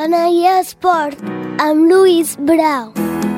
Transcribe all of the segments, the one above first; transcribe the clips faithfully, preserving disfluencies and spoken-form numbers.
Dona i Esport, amb Lluís Brau.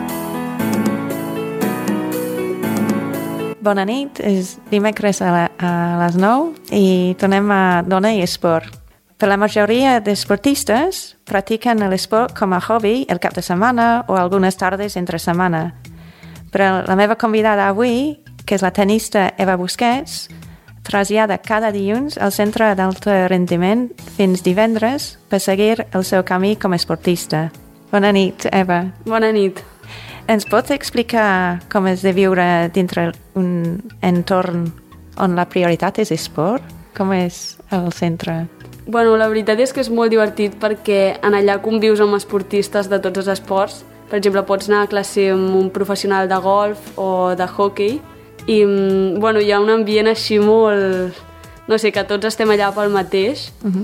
Bona nit, és dimecres a, la, a les nou i tornem a Dona i Esport. Per la majoria d'esportistes practiquen l'esport com a hobby el cap de setmana o algunes tardes entre setmana. Però la meva convidada avui, que és la tenista Eva Busquets, trasllada cada dilluns al centre d'alt rendiment fins divendres per seguir el seu camí com a esportista. Bona nit, Eva. Bona nit. Ens pots explicar com és de viure dintre un entorn on la prioritat és esport? Com és el centre? Bueno, la veritat és que és molt divertit perquè en allà convius amb esportistes de tots els esports. Per exemple, pots anar a classe amb un professional de golf o de hockey i bueno, hi ha un ambient així molt... No sé, que tots estem allà pel mateix. Uh-huh.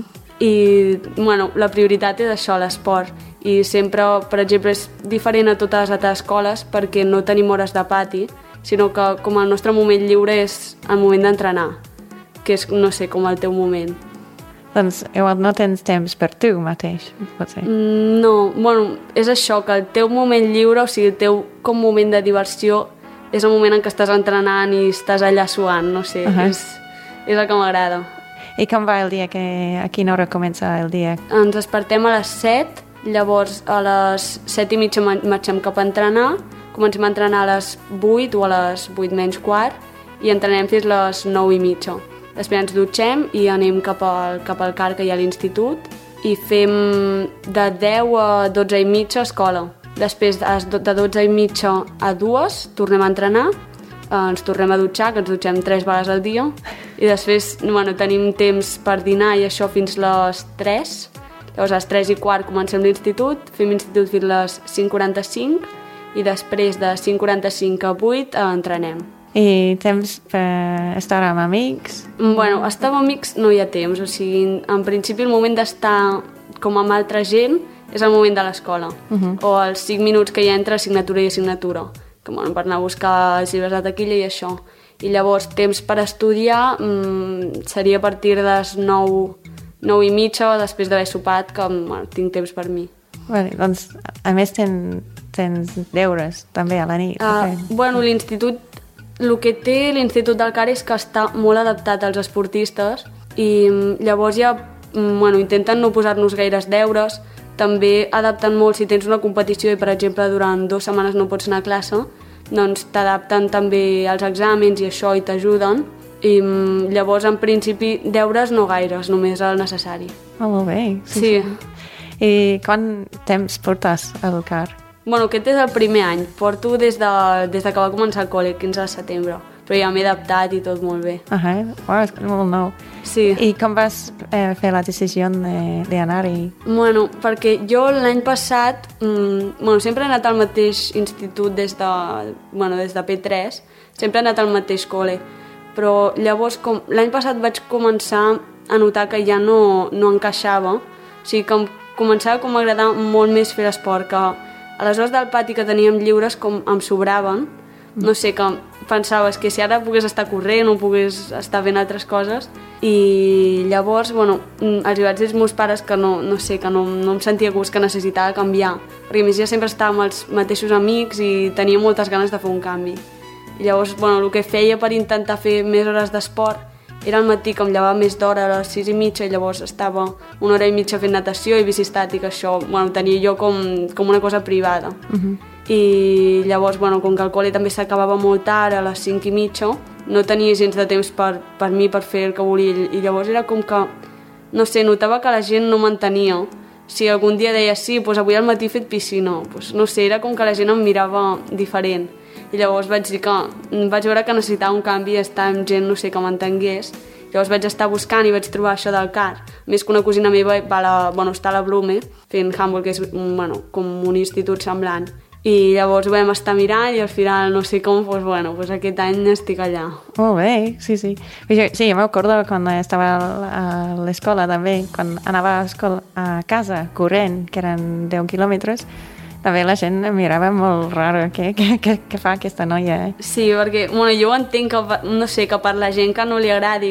I bueno, la prioritat és això, l'esport. I sempre, per exemple, és diferent a totes les altres escoles perquè no tenim hores de pati, sinó que com el nostre moment lliure és el moment d'entrenar, que és, no sé, com el teu moment. Doncs igual no tens temps per tu mateix, potser. Mm, no, bueno, és això, que el teu moment lliure, o sigui, el teu com moment de diversió, és el moment en què estàs entrenant i estàs allà suant, no sé, uh-huh. és, és el que m'agrada. I com va el dia? Que, a quina hora comença el dia? Ens despertem a les set, llavors a les set i mitja marxem cap a entrenar, comencem a entrenar a les vuit o a les vuit menys quart i entrenem fins a les nou i mitja. Després ens dutxem i anem cap al, cap al car que hi ha a l'institut i fem de deu a dotze i mitja escola. Després de dotze i mitja a dues tornem a entrenar, ens tornem a dutxar, que ens dutxem tres vegades al dia, i després bueno, tenim temps per dinar i això fins les tres. Llavors a les tres i quart comencem l'institut, fem institut fins a les cinc quaranta-cinc i després de cinc quaranta-cinc a vuit entrenem. I temps per estar amb amics? Bueno, estar amb amics no hi ha temps, o sigui, en principi el moment d'estar com amb altra gent és el moment de l'escola, uh-huh. o els cinc minuts que hi entra assignatura i assignatura, que bueno, per anar a buscar els llibres de taquilla i això. I llavors temps per estudiar mmm, seria a partir de les nou, nou i mitja o després d'haver sopat, que bueno, tinc temps per mi. Bueno, doncs, a més ten, tens deures també a la nit. Uh, bueno, l'institut, el que té l'Institut del Car és que està molt adaptat als esportistes i llavors ja bueno, intenten no posar-nos gaires deures. També adapten molt si tens una competició i, per exemple, durant dues setmanes no pots anar a classe, doncs t'adapten també als exàmens i això i t'ajuden. I llavors, en principi, deures no gaires, només el necessari. Oh, molt bé. Sí. sí. I quant temps portes al car? Bueno, aquest és el primer any. Porto des de, des de que va començar el col·le, quinze de setembre. Però ja m'he adaptat i tot molt bé. Uh -huh. Oh, és molt nou. Sí. I com vas eh, fer la decisió d'anar-hi? Bueno, perquè jo l'any passat, mmm, bueno, sempre he anat al mateix institut des de, bueno, des de P tres, sempre he anat al mateix col·le, però llavors com, l'any passat vaig començar a notar que ja no, no encaixava, o sigui que em començava com a agradar molt més fer l'esport, que a les hores del pati que teníem lliures com em sobraven, no sé, que pensaves que si ara pogués estar corrent o pogués estar fent altres coses i llavors, bueno, els hi vaig dir als meus pares que no, no sé, que no, no em sentia gust, que necessitava canviar, perquè a més ja sempre estava amb els mateixos amics i tenia moltes ganes de fer un canvi. I llavors, bueno, el que feia per intentar fer més hores d'esport era al matí, que em llevava més d'hora a les sis i mitja i llavors estava una hora i mitja fent natació i bici estàtica, això, bueno, tenia jo com, com una cosa privada. Uh-huh. I llavors, bueno, com que el col·le també s'acabava molt tard, a les cinc i mitja, no tenia gens de temps per, per mi per fer el que volia i llavors era com que, no sé, notava que la gent no m'entenia. Si algun dia deia sí, doncs avui al matí he fet piscina, doncs no sé, era com que la gent em mirava diferent. I llavors vaig dir que vaig veure que necessitava un canvi i estar amb gent, no sé, que m'entengués. Llavors vaig estar buscant i vaig trobar això del car. A més que una cosina meva va a la, bueno, està a la Blume fent handball, que és bueno, com un institut semblant. I llavors ho vam estar mirant i al final, no sé com, doncs, bueno, doncs aquest any estic allà. Molt bé, sí, sí. Sí, jo m'acordo quan estava a l'escola també, quan anava a, escola, a casa corrent, que eren deu quilòmetres, també la gent em mirava molt raro. Què, què, què, què fa aquesta noia? Eh? Sí, perquè bueno, jo entenc que, no sé, que per la gent que no li agradi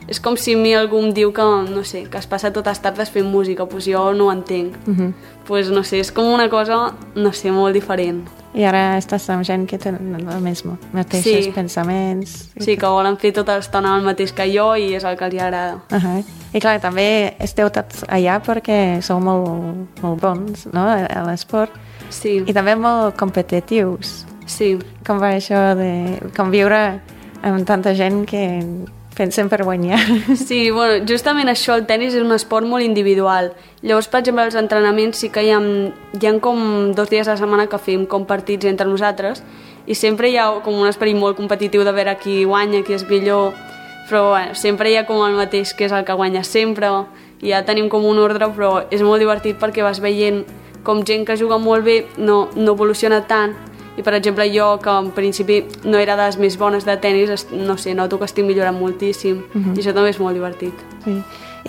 És com si a mi algú em diu que, no sé, que es passa totes les tardes fent música, doncs jo no ho entenc. Doncs, uh-huh. pues, no sé, és com una cosa, no sé, molt diferent. I ara estàs amb gent que té el mesmo, mateixos sí. pensaments... Sí, que volen fer tota l'estona el mateix que jo i és el que els agrada. Uh -huh. I clar, també esteu tots allà perquè sou molt, molt bons, no?, a l'esport. Sí. I també molt competitius. Sí. Com va això de conviure amb tanta gent que pensen per guanyar? Sí, bueno, justament això, el tennis és un esport molt individual. Llavors, per exemple, els entrenaments sí que hi ha, hi ha com dos dies a la setmana que fem com partits entre nosaltres i sempre hi ha com un esperit molt competitiu de veure qui guanya, qui és millor, però bueno, sempre hi ha com el mateix que és el que guanya sempre i ja tenim com un ordre, però és molt divertit perquè vas veient com gent que juga molt bé no, no evoluciona tant. I, per exemple, jo, que en principi no era de les més bones de tennis, no sé, noto que estic millorant moltíssim. Uh-huh. I això també és molt divertit. Sí.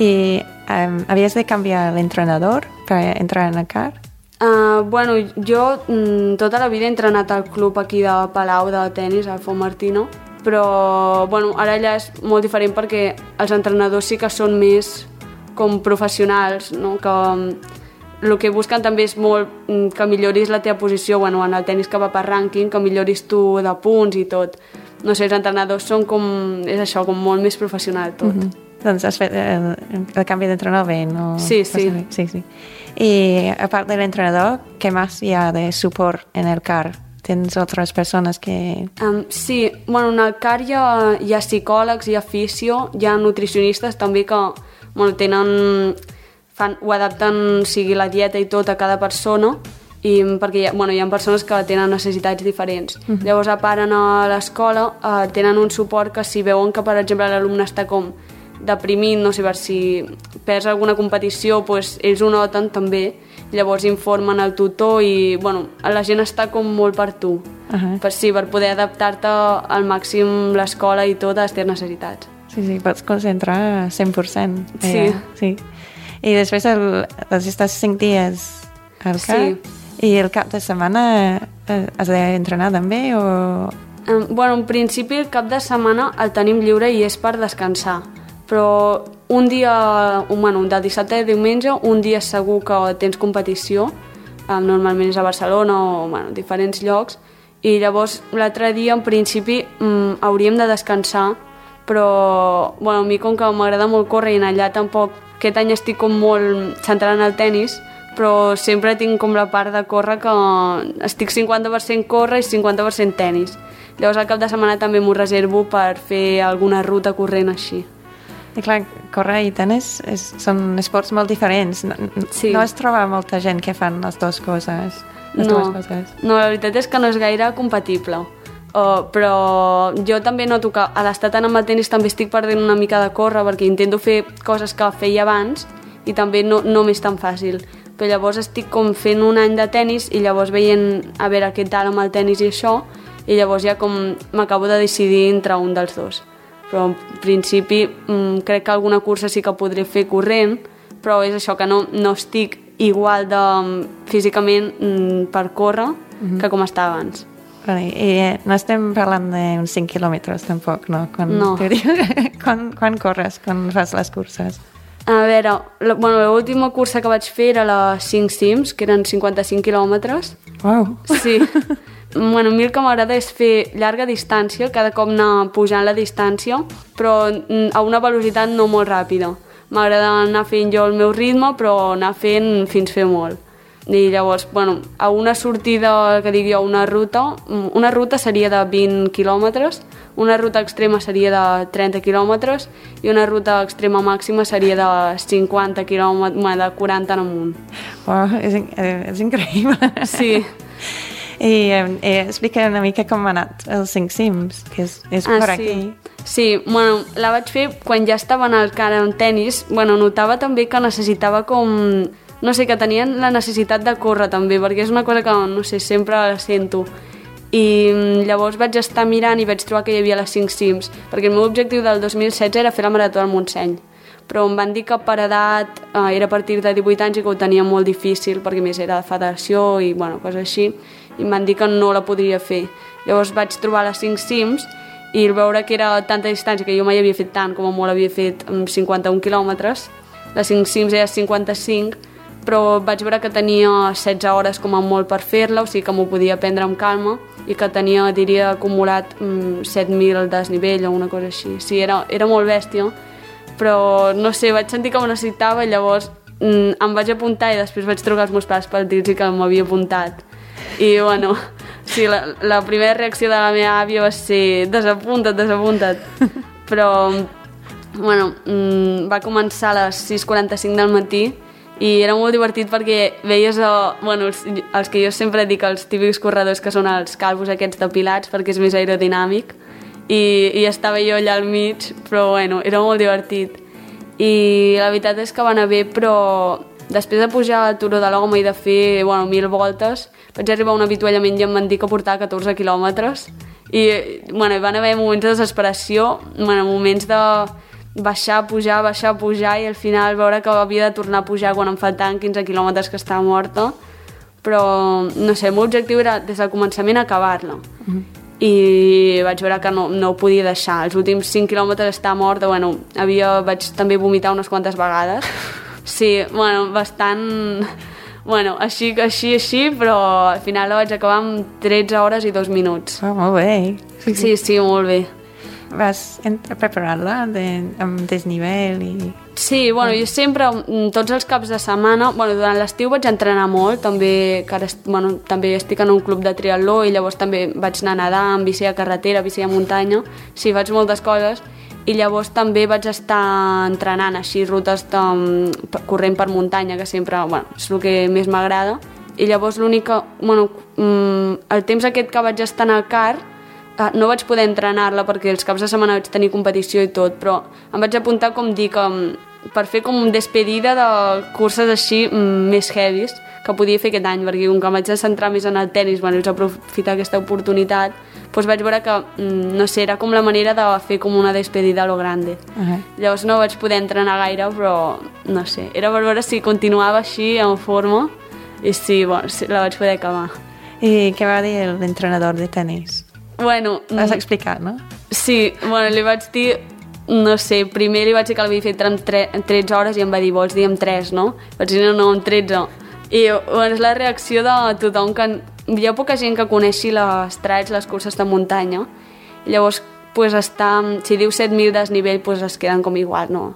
I um, havies de canviar l'entrenador per entrar en el car? Uh, bueno, jo mm, tota la vida he entrenat al club aquí de Palau de tennis, al Font Martino, però bueno, ara ja és molt diferent perquè els entrenadors sí que són més com professionals, no? Que el que busquen també és molt que milloris la teva posició, bueno, en el tennis que va per rànquing, que milloris tu de punts i tot. No sé, els entrenadors són com, és això, com molt més professional tot. Uh-huh. Doncs has fet el, el canvi d'entrenador bé, no? Sí, sí. sí, sí. I a part de l'entrenador, què més hi ha de suport en el car? Tens altres persones que... Um, sí, bueno, en el car hi ha, hi ha psicòlegs, hi ha fisio, hi ha nutricionistes també que bueno, tenen... Fan, ho adapten, sigui la dieta i tot, a cada persona, i, perquè hi ha, bueno, hi ha persones que tenen necessitats diferents. Uh-huh. Llavors, a part, a l'escola eh, tenen un suport que si veuen que, per exemple, l'alumne està com deprimint, no sé, per si perds alguna competició, doncs ells ho noten també, llavors informen el tutor i, bueno, la gent està com molt per tu, uh-huh. per, sí, per poder adaptar-te al màxim l'escola i tot a les teves necessitats. Sí, sí, pots concentrar cent per cent. Sí. Eh, sí. I després el, els estàs cinc dies al cap? Sí. I el cap de setmana eh, has d'entrenar també o...? Um, bueno, en principi el cap de setmana el tenim lliure i és per descansar, però un dia, un, bueno, de dissabte a diumenge, un dia segur que tens competició, um, normalment és a Barcelona o bueno, diferents llocs, i llavors l'altre dia en principi um, hauríem de descansar, però bueno, a mi com que m'agrada molt córrer i allà tampoc aquest any estic com molt centrada en el tennis, però sempre tinc com la part de córrer que estic cinquanta per cent córrer i cinquanta per cent tennis. Llavors al cap de setmana també m'ho reservo per fer alguna ruta corrent així. I clar, córrer i tennis és, són esports molt diferents. No, sí. no es troba molta gent que fan les dues coses. Les no. dues coses. No, la veritat és que no és gaire compatible. Uh, però jo també noto que a l'estar tant amb el tennis també estic perdent una mica de córrer perquè intento fer coses que feia abans i també no, no m'és tan fàcil. Però llavors estic com fent un any de tennis i llavors veient a veure què tal amb el tennis i això, i llavors ja com m'acabo de decidir entre un dels dos. Però en principi mmm, crec que alguna cursa sí que podré fer corrent, però és això que no, no estic igual de, físicament mm, per córrer mm-hmm. que com estava abans. Vale, i no estem parlant d'uns cinc quilòmetres tampoc, no? Quan, no. quan, quan corres, quan fas les curses? A veure, la, bueno, l'última cursa que vaig fer era la cinc cims, que eren cinquanta-cinc quilòmetres. Uau! Sí. Bueno, a mi el que m'agrada és fer llarga distància, cada cop anar pujant la distància, però a una velocitat no molt ràpida. M'agrada anar fent jo el meu ritme, però anar fent fins fer molt. I llavors, bueno, a una sortida, que dic jo, una ruta, una ruta seria de vint quilòmetres, una ruta extrema seria de trenta quilòmetres i una ruta extrema màxima seria de cinquanta quilòmetres, de quaranta en amunt. Uau, és, és increïble. Sí. I eh, explica una mica com ha anat els cinc cims, que és, és ah, per sí. aquí. Sí, bueno, la vaig fer quan ja estava en el cara en tennis, bueno, notava també que necessitava com... no sé, que tenien la necessitat de córrer també, perquè és una cosa que, no sé, sempre la sento. I llavors vaig estar mirant i vaig trobar que hi havia les cinc cims, perquè el meu objectiu del dos mil setze era fer la Marató del Montseny, però em van dir que per edat eh, era a partir de divuit anys i que ho tenia molt difícil, perquè més era de federació i bueno, coses així, i em van dir que no la podria fer. Llavors vaig trobar les cinc cims i veure que era tanta distància, que jo mai havia fet tant, com a molt havia fet cinquanta-un quilòmetres, la cinc cims era cinquanta-cinc, però vaig veure que tenia setze hores com a molt per fer-la, o sigui que m'ho podia prendre amb calma, i que tenia, diria, acumulat mm, set mil al desnivell o una cosa així. Sí, era, era molt bèstia, però no sé, vaig sentir que ho necessitava i llavors mm, em vaig apuntar i després vaig trucar als meus pares per dir-los que m'havia apuntat. I, bueno, sí, la, la primera reacció de la meva àvia va ser desapunta't, desapunta't. Però, bueno, mm, va començar a les sis quaranta-cinc del matí i era molt divertit perquè veies a, bueno, els, els que jo sempre dic, els típics corredors que són els calvos aquests depilats perquè és més aerodinàmic i, i estava jo allà al mig, però bueno, era molt divertit. I la veritat és que va anar bé, però després de pujar al turó de l'Home i de fer, bueno, mil voltes, vaig arribar a un avituallament i em van dir que portava catorze quilòmetres i, bueno, hi van haver moments de desesperació, bueno, moments de baixar, pujar, baixar, pujar i al final veure que havia de tornar a pujar quan em faltaven quinze quilòmetres que estava morta, però no sé, el meu objectiu era des del començament acabar-la. Mm-hmm. I vaig veure que no, no ho podia deixar. Els últims cinc quilòmetres estava morta, bueno, havia, vaig també vomitar unes quantes vegades. Sí, bueno, bastant... Bueno, així, així, així, però al final la vaig acabar amb tretze hores i dos minuts. Oh, molt bé. Sí, sí, sí, molt bé. Vas preparar-la de, amb desnivell i... Sí, bueno, jo sempre, tots els caps de setmana, bueno, durant l'estiu vaig entrenar molt, també, que ara, bueno, també estic en un club de triatló i llavors també vaig anar a nedar amb bici de carretera, bici de muntanya, sí, faig moltes coses, i llavors també vaig estar entrenant així rutes de, corrent per muntanya, que sempre, bueno, és el que més m'agrada, i llavors l'única, bueno, el temps aquest que vaig estar en el car, no vaig poder entrenar-la perquè els caps de setmana vaig tenir competició i tot, però em vaig apuntar, com dic, per fer com despedida de curses així més heavies que podia fer aquest any, perquè com que em vaig centrar més en el tenis, bueno, vaig aprofitar aquesta oportunitat, doncs vaig veure que, no sé, era com la manera de fer com una despedida a lo grande. Uh-huh. Llavors no vaig poder entrenar gaire, però no sé, era per veure si continuava així en forma i sí, bueno, sí, la vaig poder acabar. I què va dir l'entrenador de tenis? Bueno, l'has explicat, no? Sí, bueno, li vaig dir, no sé, primer li vaig dir que l'havia fet en, tre en tretze hores i em va dir, vols dir en tres, no? Vaig dir, no, no, en tretze. I bueno, és la reacció de tothom que... Hi ha poca gent que coneixi les trails, les curses de muntanya. I llavors, pues, està, si diu set mil desnivell, pues, es queden com igual, no?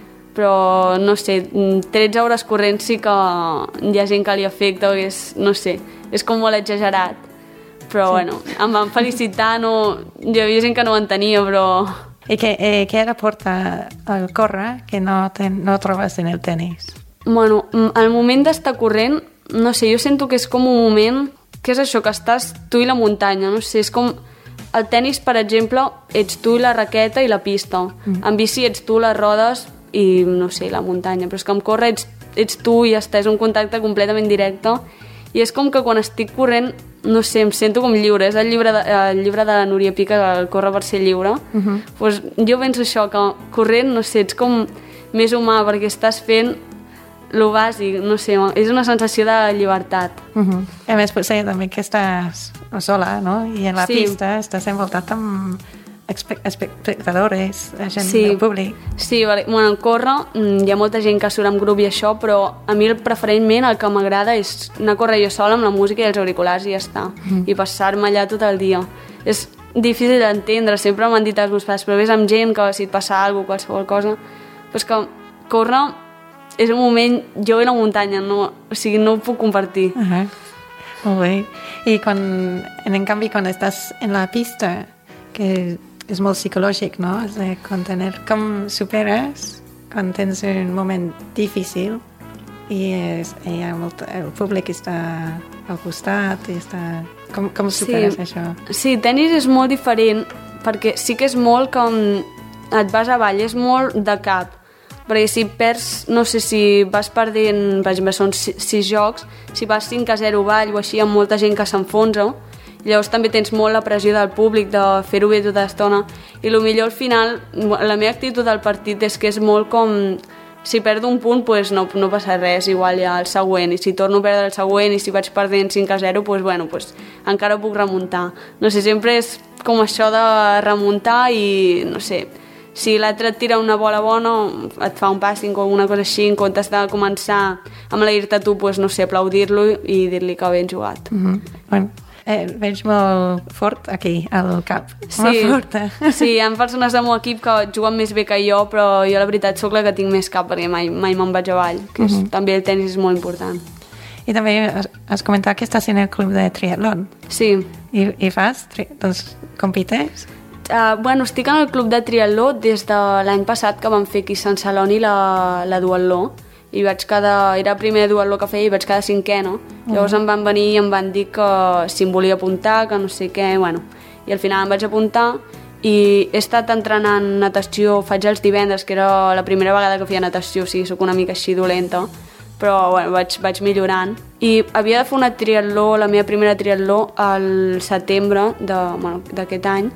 Però, no sé, tretze hores corrent sí que hi ha gent que li afecta, és, no sé, és com molt exagerat. Però, sí. Bueno, em van felicitar, no... Hi havia gent que no ho entenia, però... I què, eh, què era portar el córrer que no, ten, no trobes en el tenis? Bueno, al moment d'estar corrent, no sé, jo sento que és com un moment... que és això, que estàs tu i la muntanya, no sé, és com... El tenis, per exemple, ets tu i la raqueta i la pista. Mm. En bici ets tu, les rodes i, no sé, la muntanya. Però és que amb córrer ets, ets tu i estàs un contacte completament directe. I és com que quan estic corrent, no sé, em sento com lliure. És el llibre de, el llibre de la Núria Pica, el Córrer per ser lliure. Uh-huh. Pues jo penso això, que corrent, no sé, ets com més humà perquè estàs fent lo bàsic, no sé, és una sensació de llibertat. Uh-huh. A més, potser també que estàs sola, no? I en la sí. pista estàs envoltat amb espectadors, gent sí. del públic. Sí, bueno, en córrer hi ha molta gent que surt en grup i això, però a mi preferentment el que m'agrada és anar a córrer jo sola amb la música i els auriculars i ja està. Mm. I passar-me allà tot el dia. És difícil d'entendre, sempre m'han dit els meus pares, però ves amb gent que si et passa alguna cosa, qualsevol cosa, però és que córrer és un moment, jo i la muntanya, no, o sigui, no ho puc compartir. Uh-huh. Molt bé. I quan, en canvi, quan estàs en la pista, que és molt psicològic, no? És de contenir com superes quan tens un moment difícil i, és, i molt, el públic està al costat i està... Com, com superes sí. això? Sí, tenis és molt diferent perquè sí que és molt com et vas avall, és molt de cap, perquè si perds, no sé, si vas perdent, per exemple, són sis, sis jocs, si vas cinc a zero avall o així amb molta gent que s'enfonsa, llavors també tens molt la pressió del públic de fer-ho bé tota l'estona i el millor al final, la meva actitud al partit és que és molt com si perdo un punt, pues no, no passa res, igual ja el següent, i si torno a perdre el següent i si vaig perdent cinc a zero, pues, bueno, pues, encara puc remuntar. No sé, sempre és com això de remuntar i, no sé, si l'altre et tira una bola bona, et fa un passing o alguna cosa així, en comptes de començar a maleir-te tu, pues, no sé, aplaudir-lo i dir-li que ben jugat. Mm-hmm. Bueno, eh, veig molt fort aquí, al cap. Sí, molt forta. Sí, hi ha persones del meu equip que juguen més bé que jo, però jo la veritat sóc la que tinc més cap perquè mai, mai me'n vaig avall, que és, mm-hmm. també el tenis és molt important. I també has, has comentat que estàs en el club de triatlon. Sí. I, i fas? Tri... Doncs compites? Uh, bueno, estic en el club de triatló des de l'any passat que vam fer aquí a Sant Celoni la, la duatló i vaig quedar, era el primer duatló que feia i vaig quedar cinquè, no? Uh-huh. Llavors em van venir i em van dir que si em volia apuntar, que no sé què, bueno, i al final em vaig apuntar i he estat entrenant natació, faig els divendres, que era la primera vegada que feia natació, o sigui, soc una mica així dolenta, però bueno, vaig, vaig millorant. I havia de fer una triatló, la meva primera triatló, al setembre de, bueno, d'aquest any,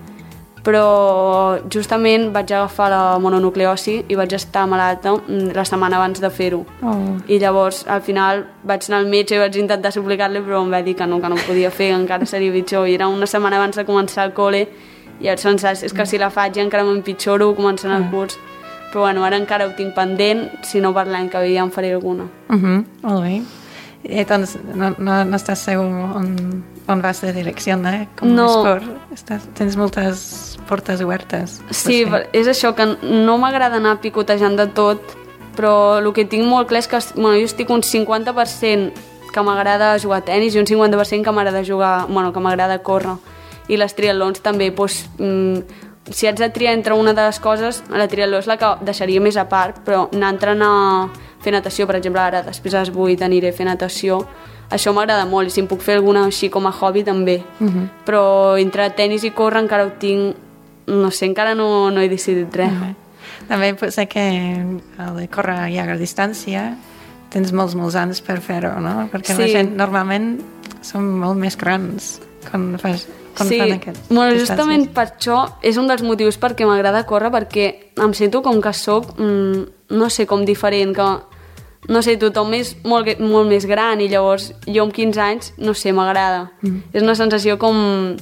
però justament vaig agafar la mononucleosi i vaig estar malalta la setmana abans de fer-ho. Oh. I llavors, al final, vaig anar al metge i vaig intentar suplicar-li, però em va dir que no, que no podia fer, encara seria pitjor. I era una setmana abans de començar el col·le i llavors pensava, és que si la faig encara m'empitjoro començant el curs. Però bueno, ara encara ho tinc pendent, si no per l'any que ve ja en faré alguna. Uh-huh. Molt bé. I doncs no, no, no estàs segur on, on vas de direcció, eh? Com no. Esport. Estàs, tens moltes portes obertes. Sí, és això, que no m'agrada anar picotejant de tot, però el que tinc molt clar és que bueno, jo estic un cinquanta per cent que m'agrada jugar a tenis i un cinquanta per cent que m'agrada jugar, bueno, que m'agrada córrer. I les triatlons també, doncs, mm, si haig de triar entre una de les coses, la triatló és la que deixaria més a part, però anar a entrenar fer natació, per exemple, ara després a les vuit aniré a fer natació, això m'agrada molt i si em puc fer alguna així com a hobby també, uh-huh. però entre tenis i córrer encara ho tinc, no sé, encara no, no he decidit res. Uh-huh. També pot ser que el de córrer a llarga distància tens molts, molts anys per fer-ho, no? Perquè sí. La gent normalment són molt més grans quan fas quan sí, fan aquest bueno, justament per això és un dels motius perquè m'agrada córrer, perquè em sento com que soc, mm, no sé, com diferent, que no sé, tothom és molt, molt més gran i llavors jo amb quinze anys, no sé, m'agrada. Mm. És una sensació com,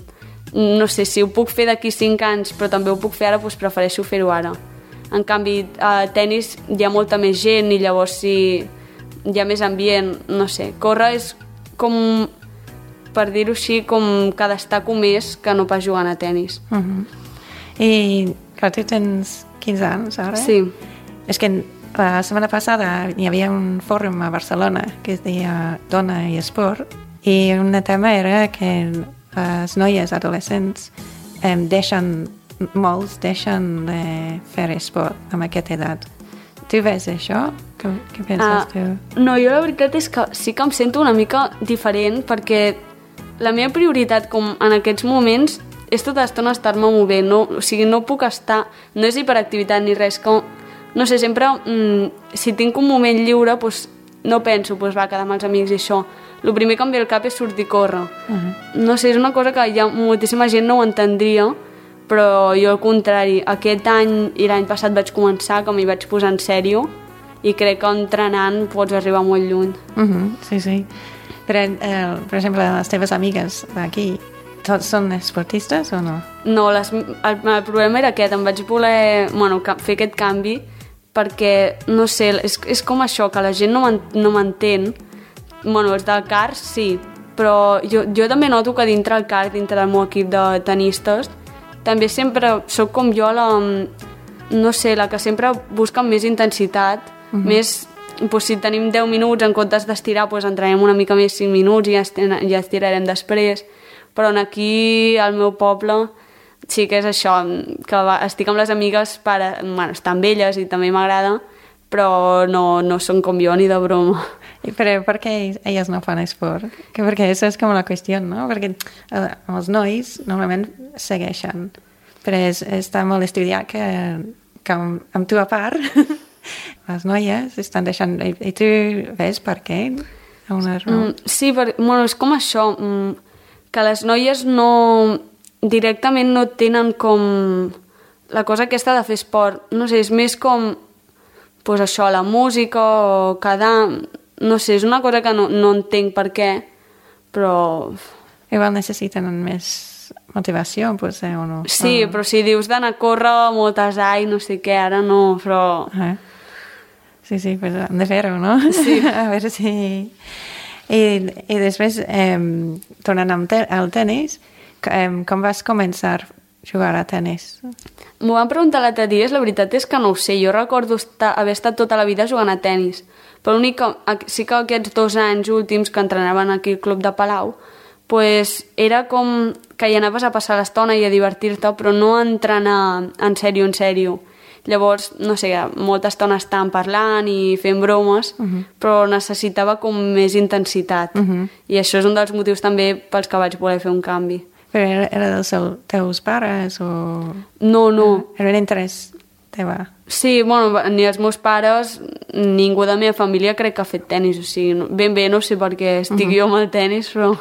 no sé, si ho puc fer d'aquí cinc anys però també ho puc fer ara, doncs prefereixo fer-ho ara. En canvi, a tenis hi ha molta més gent i llavors si hi ha més ambient, no sé, córrer és com, per dir-ho així, com que destaco més que no pas jugant a tenis. Uh-huh. I clar, tu tens quinze anys ara? Sí. És que la setmana passada hi havia un fòrum a Barcelona que es deia Dona i Esport i un tema era que les noies adolescents eh, deixen, molts deixen de fer esport amb aquesta edat. Tu ves això? Què, què penses uh, tu? No, jo la veritat és que sí que em sento una mica diferent perquè la meva prioritat com en aquests moments és tota l'estona estar-me movent, no, o sigui, no puc estar, no és hiperactivitat ni res, que, no sé, sempre, mm, si tinc un moment lliure, pues, no penso, pues, va, quedar amb els amics i això. El primer que em ve al cap és sortir a córrer. Uh-huh. No sé, és una cosa que ja moltíssima gent no ho entendria, però jo al contrari, aquest any i l'any passat vaig començar, que m'hi vaig posar en sèrio, i crec que entrenant pots arribar molt lluny. Uh-huh, sí, sí. Però, eh, per exemple, les teves amigues d'aquí, tots són esportistes o no? No, les, el, el problema era aquest, em vaig voler bueno, fer aquest canvi perquè, no sé, és, és com això, que la gent no m'entén. Bueno, els del kart sí, però jo, jo també noto que dintre el kart, dintre del meu equip de tenistes, també sempre sóc com jo la, no sé, la que sempre busca més intensitat, uh-huh. més... Pues si tenim deu minuts, en comptes d'estirar, pues entrenem una mica més cinc minuts i ja, ja estirarem després. Però aquí, al meu poble, sí que és això, que estic amb les amigues per... Bueno, estan velles i també m'agrada, però no, no són com jo ni de broma. I però per què elles no fan esport? Que perquè això és com la qüestió, no? Perquè eh, els nois normalment segueixen, però és, està molt estudiat que, que amb, amb tu a part... Les noies estan deixant... I tu ves per què? Una mm, sí, per, bueno, és com això, mm, que les noies no... directament no tenen com la cosa aquesta de fer esport. No sé, és més com... pues això, la música o quedar... No sé, és una cosa que no, no entenc per què, però... Igual necessiten més motivació, potser, o no? Sí, oh. però si dius d'anar a córrer moltes anys, no sé què, ara no, però... Ah. Sí, sí, pues hem de fer-ho, no? Sí. A veure si... I, i després, eh, tornant al, te al tenis, eh, com vas començar a jugar a tenis? M'ho van preguntar l'altre dia, la veritat és que no ho sé. Jo recordo estar, haver estat tota la vida jugant a tenis, però l'únic que sí que aquests dos anys últims que entrenaven aquí al Club de Palau, pues era com que hi anaves a passar l'estona i a divertir-te, però no a entrenar en sèrio, en sèrio. Llavors, no sé, molta estona estàvem parlant i fent bromes, uh -huh. però necessitava com més intensitat. Uh -huh. I això és un dels motius també pels que vaig voler fer un canvi. Però era, era dels teus pares o...? No, no. Era un interès teva? Sí, bueno, ni els meus pares, ningú de la meva família crec que ha fet tenis, o sigui, ben bé no sé per què estic uh -huh. jo amb el tenis, però...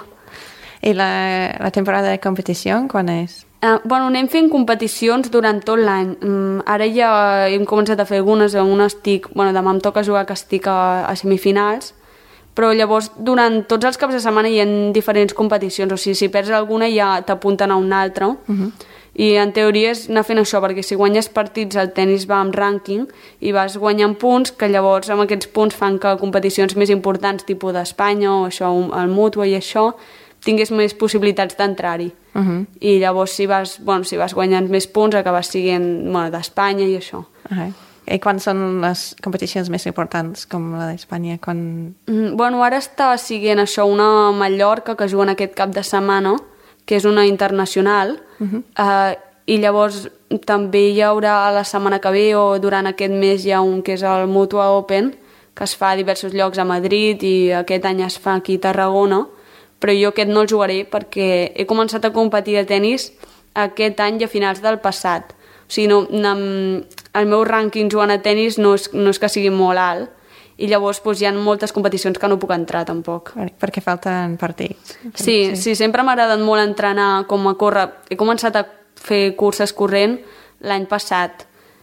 I la, la temporada de competició, quan és? Uh, bueno, anem fent competicions durant tot l'any. Um, ara ja hem començat a fer algunes, on estic... Bueno, demà em toca jugar, que estic a, a semifinals, però llavors durant tots els caps de setmana hi ha diferents competicions, o sigui, si perds alguna ja t'apunten a una altra, uh -huh. i en teoria és anar fent això, perquè si guanyes partits el tenis va amb rànquing i vas guanyant punts, que llavors amb aquests punts fan que competicions més importants, tipus d'Espanya o això, el Mutua i això, tingués més possibilitats d'entrar-hi. Uh -huh. I llavors si vas, bueno, si vas guanyant més punts acabes siguent, bueno, d'Espanya i això. Uh -huh. I quan són les competicions més importants, com la d'Espanya? Quan... Mm, bueno, ara està siguent això, una a Mallorca que juguen aquest cap de setmana, que és una internacional, uh -huh. uh, i llavors també hi haurà la setmana que ve o durant aquest mes hi ha un que és el Mutua Open, que es fa a diversos llocs a Madrid i aquest any es fa aquí a Tarragona, però jo aquest no el jugaré perquè he començat a competir a tenis aquest any a finals del passat. O sigui, no, no, el meu rànquing jugant a tenis no és, no és que sigui molt alt i llavors doncs, hi ha moltes competicions que no puc entrar tampoc. Perquè falten partits. Sí, sí, sí, sempre m'ha agradat molt entrenar com a córrer. He començat a fer curses corrent l'any passat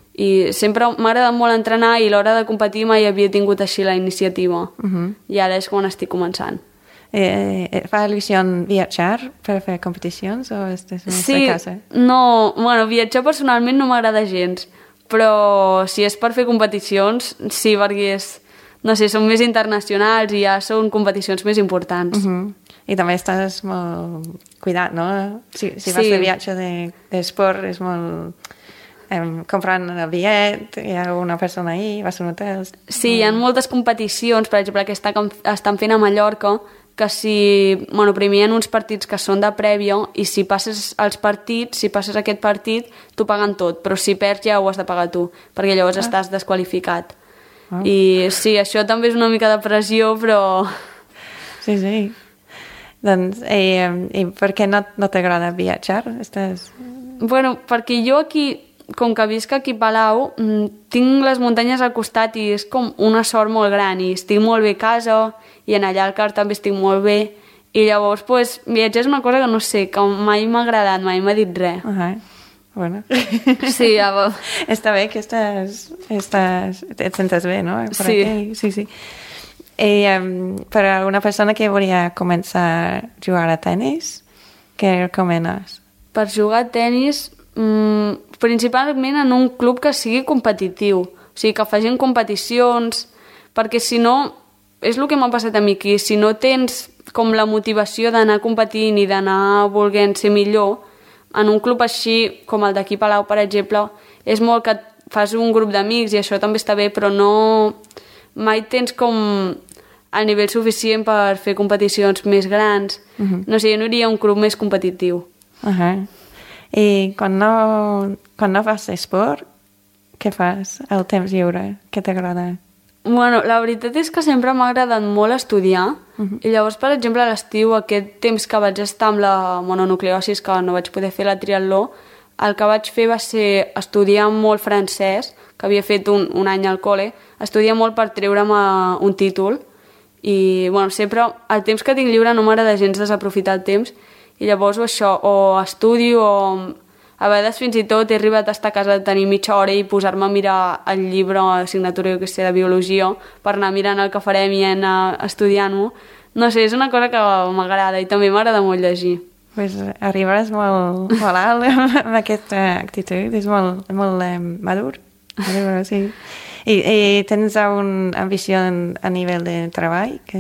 i sempre m'ha agradat molt entrenar i a l'hora de competir mai havia tingut així la iniciativa. Uh -huh. I ara és quan estic començant. Eh, eh, fa il·lusió viatjar per fer competicions o estàs més sí, a casa? No, bueno, viatjar personalment no m'agrada gens, però si és per fer competicions, sí, perquè és, no sé, són més internacionals i ja són competicions més importants. Uh -huh. I també estàs molt cuidat, no? Si, si vas sí. de viatge d'esport de, és molt... Eh, comprant el bitllet, hi ha una persona ahí, vas a un hotel... Sí, hi ha moltes competicions, per exemple, aquesta que estan fent a Mallorca, que si, bueno, primer hi ha uns partits que són de prèvia i si passes els partits, si passes aquest partit, t'ho paguen tot, però si perds ja ho has de pagar tu, perquè llavors ah. estàs desqualificat. Ah. I sí, això també és una mica de pressió, però... Sí, sí. Doncs, i, i per què no, no t'agrada viatjar? Estàs... Bueno, perquè jo aquí, com que visc aquí a Palau, tinc les muntanyes al costat i és com una sort molt gran i estic molt bé a casa i en allà al car també estic molt bé i llavors pues, viatjar és una cosa que no sé, que mai m'ha agradat, mai m'ha dit res. Uh -huh. Bueno. Sí, ja... Està bé que estàs, estàs, et sentes bé, no? Per sí. Aquí. Sí, sí. I um, per a una persona que volia començar a jugar a tenis, què recomanes? Per jugar a tenis, mmm, principalment en un club que sigui competitiu, o sigui, que facin competicions, perquè si no, és el que m'ha passat a mi aquí, si no tens com la motivació d'anar competint i d'anar volent ser millor, en un club així, com el d'aquí Palau, per exemple, és molt que fas un grup d'amics i això també està bé, però no... mai tens com el nivell suficient per fer competicions més grans. Uh -huh. No sé, jo no iria a un club més competitiu. Uh -huh. I quan no, quan no fas esport, què fas al temps lliure? Què t'agrada? Bueno, la veritat és que sempre m'ha agradat molt estudiar. Uh -huh. I llavors, per exemple, a l'estiu, aquest temps que vaig estar amb la mononucleosis, que no vaig poder fer la triatló, el que vaig fer va ser estudiar molt francès, que havia fet un, un any al col·le, estudiar molt per treure'm un títol. I, bueno, sempre, el temps que tinc lliure no m'agrada gens desaprofitar el temps, i llavors o això, o estudio o A vegades fins i tot he arribat a estar a casa de tenir mitja hora i posar-me a mirar el llibre o l'assignatura, jo que sé, de biologia, per anar mirant el que farem i anar estudiant-ho. No sé, és una cosa que m'agrada i també m'agrada molt llegir. Pues arribaràs molt, molt alt amb aquesta actitud, és molt, molt eh, madur. madur sí. I, I tens alguna ambició a nivell de treball? Que...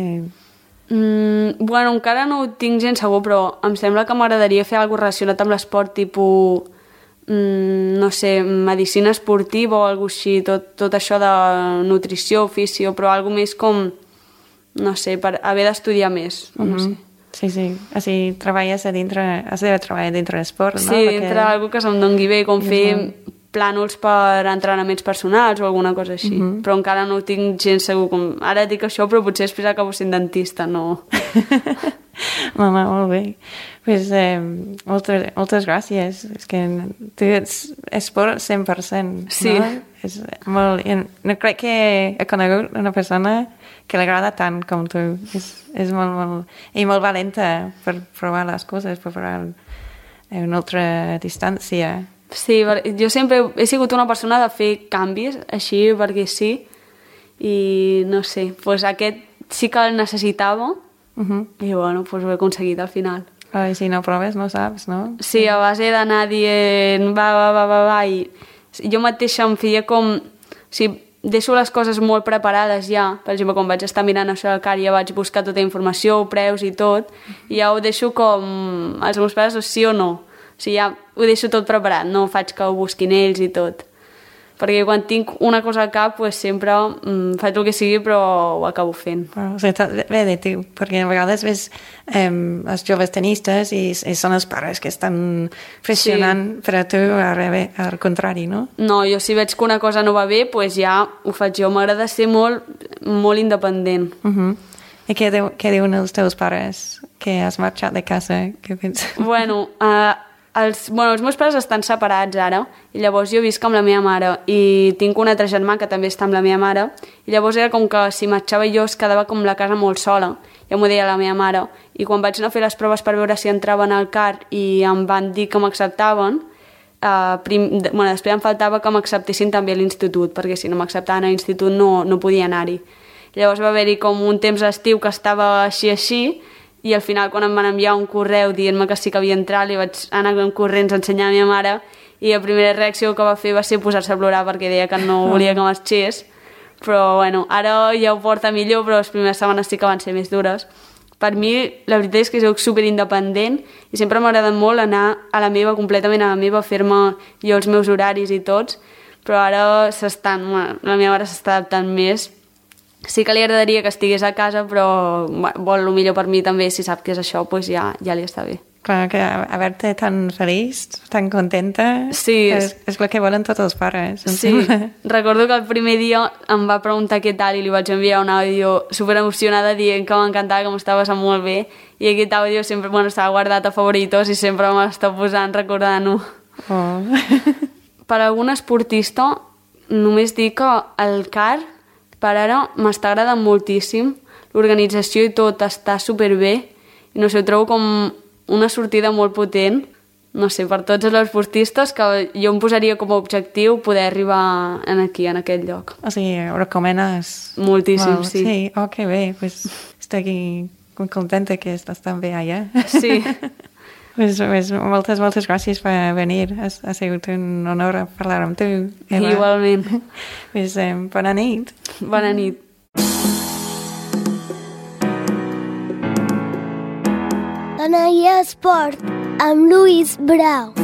Mm, bueno, encara no ho tinc gens segur, però em sembla que m'agradaria fer alguna cosa relacionat amb l'esport, tipus, mm, no sé, medicina esportiva o alguna així, tot, tot això de nutrició, oficio, però alguna més com, no sé, per haver d'estudiar més, no uh-huh. sé. Sí, sí. Així treballes a dintre, has de treballar dintre l'esport, no? Sí, dintre Perquè... d'algú que se'm doni bé, com fer plànols per entrenaments personals o alguna cosa així. Uh-huh. Però encara no ho tinc gens segur. Com... Ara dic això, però potser després acabo sent dentista, no... Mama, molt bé. Pues, eh, moltes, moltes gràcies. És que tu ets esport cent per cent, sí. No? És molt... No crec que he conegut una persona que li agrada tant com tu. És, és molt, molt... I molt valenta per provar les coses, per provar una altra distància. Sí, jo sempre he sigut una persona de fer canvis, així, perquè sí. I no sé, doncs aquest sí que el necessitava. Uh-huh. I bueno, doncs ho he aconseguit al final. Ah, i si no proves no saps, no? Sí, a base d'anar dient va, va, va, va, va, i jo mateixa em feia com... O sigui, deixo les coses molt preparades ja. Per exemple, quan vaig estar mirant això del car ja vaig buscar tota la informació, preus i tot, i ja ho deixo com els meus pares, o sí o no. O sigui, ja ho deixo tot preparat, no faig que ho busquin ells i tot. Perquè quan tinc una cosa al cap, pues, sempre mm, faig el que sigui, però ho acabo fent. Però, o sigui, bé de tu, perquè a vegades ves eh, els joves tenistes i, i són els pares que estan pressionant, sí. Per a tu al, al contrari, no? No, jo si veig que una cosa no va bé, pues ja ho faig jo. M'agrada ser molt, molt independent. Uh-huh. I què, diu, què diuen els teus pares que has marxat de casa? Què penses? Bueno, uh, els, bueno, els meus pares estan separats ara, i llavors jo visc amb la meva mare, i tinc un altre germà que també està amb la meva mare, i llavors era com que si marxava jo es quedava com la casa molt sola, ja m'ho deia la meva mare, i quan vaig anar a fer les proves per veure si entraven al car i em van dir que m'acceptaven, uh, prim, bueno, després em faltava que m'acceptessin també a l'institut, perquè si no m'acceptaven a l'institut no, no podia anar-hi. Llavors va haver-hi com un temps estiu que estava així així, i al final quan em van enviar un correu dient-me que sí que havia entrat, li vaig anar amb corrents a ensenyar a la meva mare, i la primera reacció que va fer va ser posar-se a plorar perquè deia que no volia que marxés. Però bueno, ara ja ho porta millor, però les primeres setmanes sí que van ser més dures. Per mi la veritat és que soc superindependent i sempre m'ha agradat molt anar a la meva, completament a la meva, fer-me jo els meus horaris i tots, però ara s'estan, bueno, la meva mare s'està adaptant més. Sí que li agradaria que estigués a casa, però bueno, vol el millor per mi també, si sap que és això, doncs ja, ja li està bé. Clar, que haver-te tan feliç, tan contenta, sí, és, és el que volen tots els pares. Sí, recordo que el primer dia em va preguntar què tal i li vaig enviar un àudio super emocionada dient que m'encantava, que m'estava passant molt bé, i aquest àudio sempre, bueno, estava guardat a favoritos i sempre m'està posant recordant-ho. Oh. Per algun esportista, només dic que el car per ara m'està agradant moltíssim, l'organització i tot està superbé, i no sé, ho trobo com una sortida molt potent, no sé, per tots els esportistes, que jo em posaria com a objectiu poder arribar aquí, en aquest lloc. O sigui, ho recomanes? Moltíssim, wow, sí. Sí, oh, que bé, pues estic contenta que estàs tan bé allà. Sí. Pues, pues, moltes, moltes gràcies per venir. Ha, ha sigut un honor parlar amb tu, Eva. Igualment. Pues, eh, bona nit. Bona nit. Dona i Esport, amb Lluís Brau.